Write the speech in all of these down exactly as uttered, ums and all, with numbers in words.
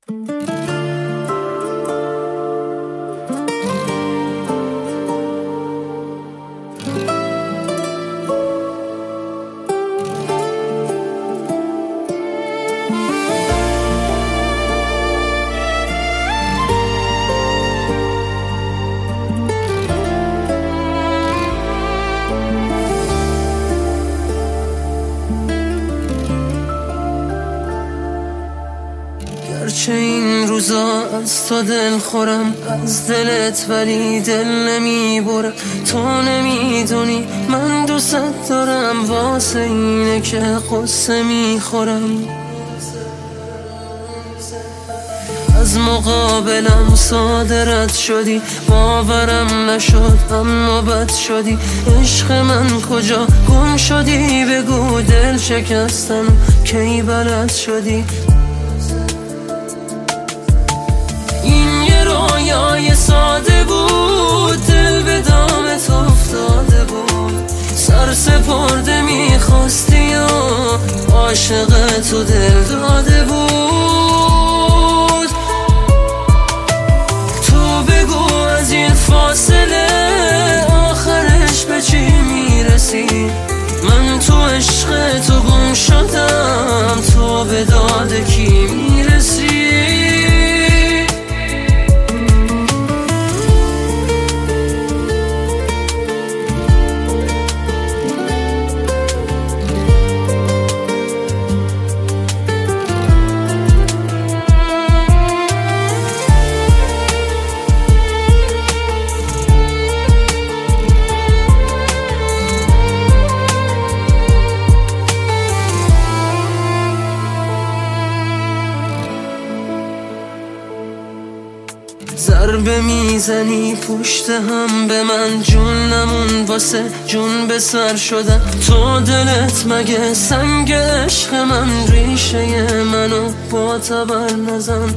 گرچه این روزا از تو دل خورم، از دلت ولی دل نمی برم. تو نمیدونی من دوست دارم، واسه اینه که قصه می خورم. از مقابلم صادرت شدی، باورم نشد اما بد شدی. عشق من کجا گم شدی؟ بگو دل شکستم کی بلد شدی؟ این یه رویای ساده بود، دل به دامت افتاده بود. سر سپرده میخواستی و عاشق تو دل داده بود. تو بگو از این فاصله آخرش به چی میرسی؟ من تو عشق تو گم شدم، تو به داد کی میرسی؟ ضربه میزنی پشت هم به من، جون نمون واسه جون به سر شدم. تو دلت مگه سنگ عشق من؟ ریشه منو با تبر نزن.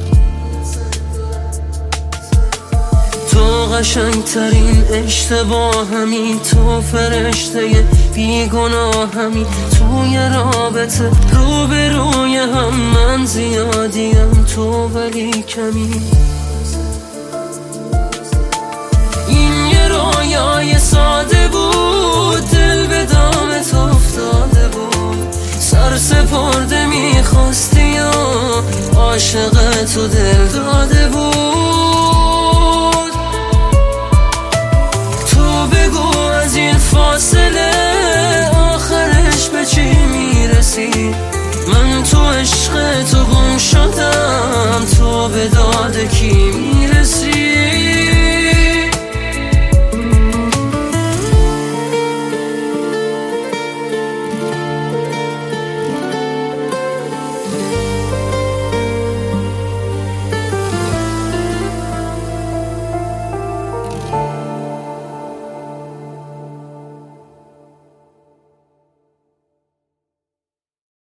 تو قشنگ ترین اشتباهمی، تو فرشته بیگناهمی. توی رابطه رو به روی هم من زیادیم، تو ولی کمی. رویای ساده بود، دل به دامت افتاده بود. سر سپرده میخواستی و عاشق تو دل داده بود.